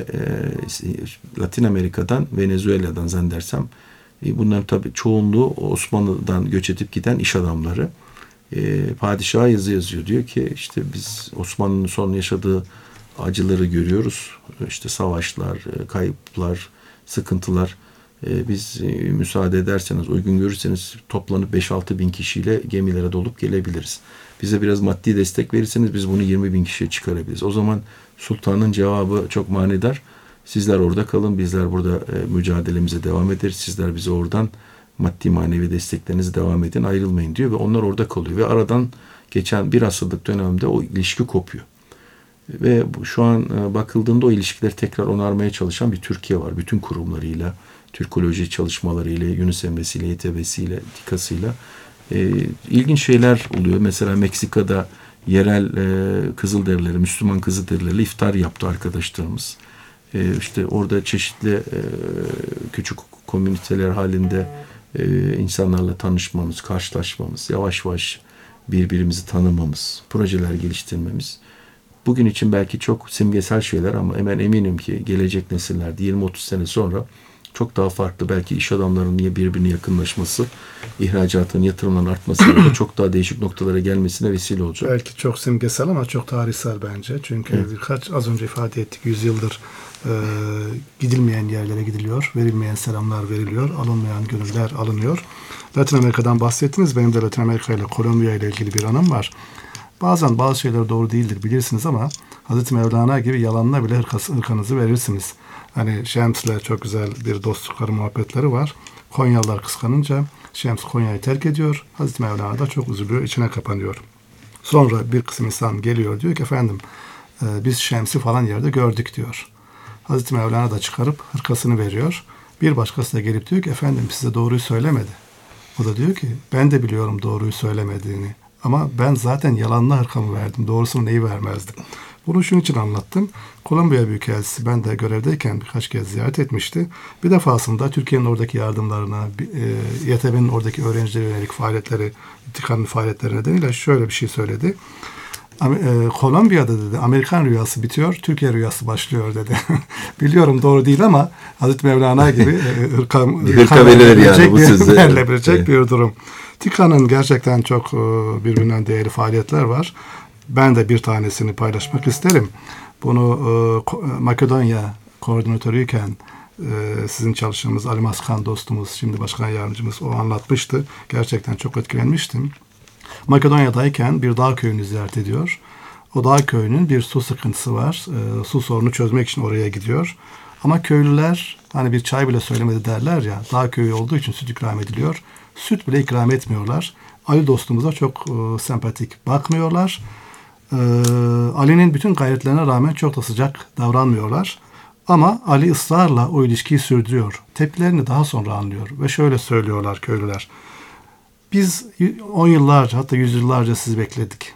C: Latin Amerika'dan, Venezuela'dan zannedersem, bunların tabii çoğunluğu Osmanlı'dan göç edip giden iş adamları. Padişaha yazı yazıyor. Diyor ki işte biz Osmanlı'nın son yaşadığı acıları görüyoruz. İşte savaşlar, kayıplar, sıkıntılar. E, biz e, müsaade ederseniz, uygun görürseniz toplanıp beş altı bin kişiyle gemilere dolup gelebiliriz. Bize biraz maddi destek verirseniz biz bunu yirmi bin kişiye çıkarabiliriz. O zaman sultanın cevabı çok manidar. Sizler orada kalın, bizler burada e, mücadelemize devam ederiz. Sizler bize oradan maddi manevi desteklerinizi devam edin, ayrılmayın diyor ve onlar orada kalıyor. Ve aradan geçen bir asırlık dönemde o ilişki kopuyor. Ve şu an e, bakıldığında o ilişkileri tekrar onarmaya çalışan bir Türkiye var. Bütün kurumlarıyla, Türkoloji çalışmalarıyla, Yunus Emre'siyle, Y T B'siyle, TİKA'sıyla e, ilginç şeyler oluyor. Mesela Meksika'da yerel e, Kızılderilileri, Müslüman Kızılderilileri iftar yaptı arkadaşlarımız. E, işte orada çeşitli e, küçük komüniteler halinde e, insanlarla tanışmamız, karşılaşmamız, yavaş yavaş birbirimizi tanımamız, projeler geliştirmemiz. Bugün için belki çok simgesel şeyler ama hemen eminim ki gelecek nesillerde yirmi otuz sene sonra çok daha farklı, belki iş adamlarının niye birbirine yakınlaşması, ihracatın, yatırımların artması çok daha değişik noktalara gelmesine vesile olacak.
B: Belki çok simgesel ama çok tarihsel bence. Çünkü evet. birkaç az önce ifade ettik, yüzyıldır e, gidilmeyen yerlere gidiliyor, verilmeyen selamlar veriliyor, alınmayan gönüller alınıyor. Latin Amerika'dan bahsettiniz. Benim de Latin Amerika ile Kolombiya ile ilgili bir anım var. Bazen bazı şeyler doğru değildir bilirsiniz ama Hazreti Mevlana gibi yalanına bile hırkası, hırkanızı verirsiniz. Hani Şems'le çok güzel bir dostlukları, muhabbetleri var. Konyalılar kıskanınca Şems Konya'yı terk ediyor. Hazreti Mevlana da çok üzülüyor, içine kapanıyor. Sonra bir kısım insan geliyor, diyor ki efendim e, biz Şems'i falan yerde gördük diyor. Hazreti Mevlana da çıkarıp hırkasını veriyor. Bir başkası da gelip diyor ki efendim size doğruyu söylemedi. O da diyor ki ben de biliyorum doğruyu söylemediğini. Ama ben zaten yalanla hırkamı verdim. Doğrusunu neyi vermezdim. Bunu şunun için anlattım. Kolombiya Büyükelçisi ben de görevdeyken birkaç kez ziyaret etmişti. Bir defasında Türkiye'nin oradaki yardımlarına, e, Y T B'nin oradaki öğrencilere yönelik faaliyetleri, TİKA'nın faaliyetleri nedeniyle şöyle bir şey söyledi. E, Kolombiya'da dedi Amerikan rüyası bitiyor, Türkiye rüyası başlıyor dedi. Biliyorum doğru değil ama Hazreti Mevlana gibi e, hırka, hırka verilebilecek, yani, bir, verilebilecek evet. bir durum. TİKA'nın gerçekten çok birbirinden değerli faaliyetler var. Ben de bir tanesini paylaşmak isterim. Bunu e, Makedonya koordinatörüyken e, sizin çalıştığımız Ali Maskan dostumuz, şimdi başkan yardımcımız o anlatmıştı. Gerçekten çok etkilenmiştim. Makedonya'dayken bir dağ köyünü ziyaret ediyor. O dağ köyünün bir su sıkıntısı var. E, su sorunu çözmek için oraya gidiyor. Ama köylüler hani bir çay bile söylemedi derler ya, dağ köyü olduğu için süt ikram ediliyor. Süt bile ikram etmiyorlar. Ali dostumuza çok e, sempatik bakmıyorlar. E, Ali'nin bütün gayretlerine rağmen çok da sıcak davranmıyorlar. Ama Ali ısrarla o ilişkiyi sürdürüyor. Tepkilerini daha sonra anlıyor. Ve şöyle söylüyorlar köylüler. Biz on yıllarca hatta yüzyıllarca sizi bekledik.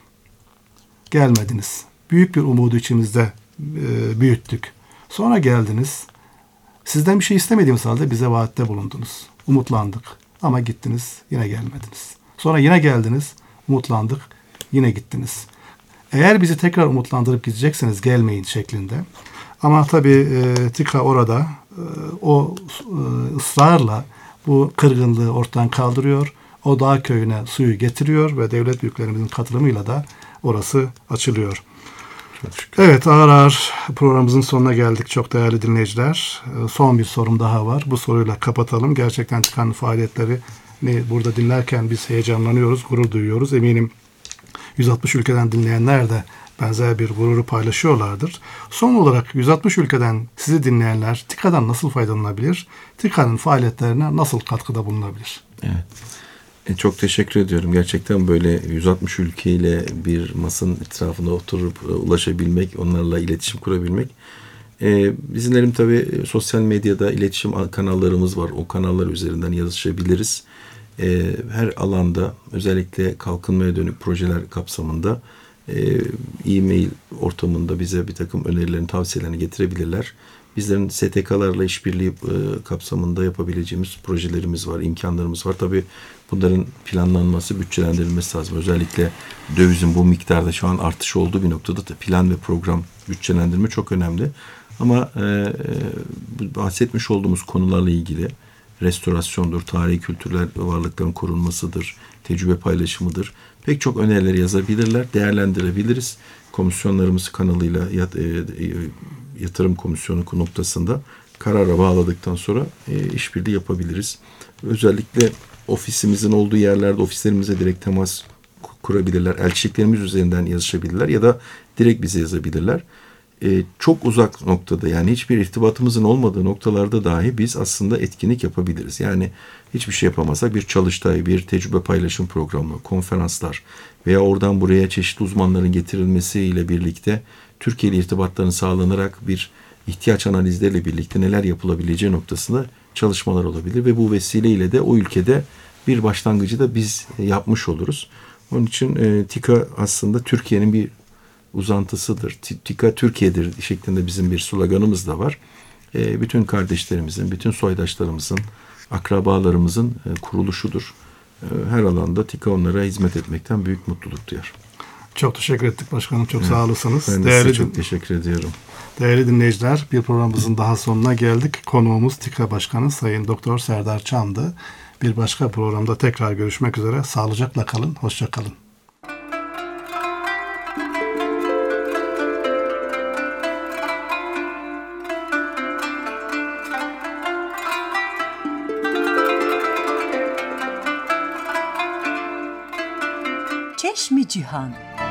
B: Gelmediniz. Büyük bir umudu içimizde e, büyüttük. Sonra geldiniz. Sizden bir şey istemediğimiz halde bize vaatte bulundunuz. Umutlandık. Ama gittiniz, yine gelmediniz. Sonra yine geldiniz, umutlandık, yine gittiniz. Eğer bizi tekrar umutlandırıp gidecekseniz gelmeyin şeklinde. Ama tabii e, TİKA orada e, o e, ısrarla bu kırgınlığı ortadan kaldırıyor. O dağ köyüne suyu getiriyor ve devlet büyüklerimizin katılımıyla da orası açılıyor. Evet, ağır ağır programımızın sonuna geldik çok değerli dinleyiciler. Son bir sorum daha var. Bu soruyla kapatalım. Gerçekten TİKA'nın faaliyetlerini burada dinlerken biz heyecanlanıyoruz, gurur duyuyoruz. Eminim yüz altmış ülkeden dinleyenler de benzer bir gururu paylaşıyorlardır. Son olarak yüz altmış ülkeden sizi dinleyenler TİKA'dan nasıl faydalanabilir? TİKA'nın faaliyetlerine nasıl katkıda bulunabilir?
C: Evet. E, çok teşekkür ediyorum. Gerçekten böyle yüz altmış ülkeyle bir masanın etrafında oturup e, ulaşabilmek, onlarla iletişim kurabilmek. E, bizlerim tabii sosyal medyada iletişim kanallarımız var. O kanallar üzerinden yazışabiliriz. E, her alanda özellikle kalkınmaya dönük projeler kapsamında e, e-mail ortamında bize bir takım önerilerini, tavsiyelerini getirebilirler. Bizlerin S T K'larla işbirliği e, kapsamında yapabileceğimiz projelerimiz var, imkanlarımız var. Tabii bunların planlanması, bütçelendirilmesi lazım. Özellikle dövizin bu miktarda şu an artış olduğu bir noktada da plan ve program bütçelendirme çok önemli. Ama e, e, bahsetmiş olduğumuz konularla ilgili restorasyondur, tarihi kültürler varlıkların korunmasıdır, tecrübe paylaşımıdır. Pek çok önerileri yazabilirler, değerlendirebiliriz. Komisyonlarımız kanalıyla yat, e, e, yatırım komisyonu noktasında karara bağladıktan sonra e, işbirliği yapabiliriz. Özellikle ofisimizin olduğu yerlerde ofislerimize direkt temas kurabilirler. Elçiliklerimiz üzerinden yazışabilirler ya da direkt bize yazabilirler. Ee, çok uzak noktada, yani hiçbir irtibatımızın olmadığı noktalarda dahi biz aslında etkinlik yapabiliriz. Yani hiçbir şey yapamazsak bir çalıştay, bir tecrübe paylaşım programı, konferanslar veya oradan buraya çeşitli uzmanların getirilmesiyle birlikte Türkiye ile irtibatların sağlanarak bir ihtiyaç analizleriyle birlikte neler yapılabileceği noktasında çalışmalar olabilir ve bu vesileyle de o ülkede bir başlangıcı da biz yapmış oluruz. Onun için e, TİKA aslında Türkiye'nin bir uzantısıdır. TİKA Türkiye'dir şeklinde bizim bir sloganımız da var. E, bütün kardeşlerimizin, bütün soydaşlarımızın, akrabalarımızın e, kuruluşudur. E, her alanda TİKA onlara hizmet etmekten büyük mutluluk duyar.
B: Çok teşekkür ettik başkanım. Çok evet. Sağ olasınız.
C: Ben de
B: değerli
C: size çok teşekkür ediyorum.
B: Değerli dinleyiciler, bir programımızın daha sonuna geldik. Konuğumuz TİKA Başkanı Sayın Doktor Serdar Çam'dı. Bir başka programda tekrar görüşmek üzere. Sağlıcakla kalın, hoşça kalın.
A: Çeşmi Cihan.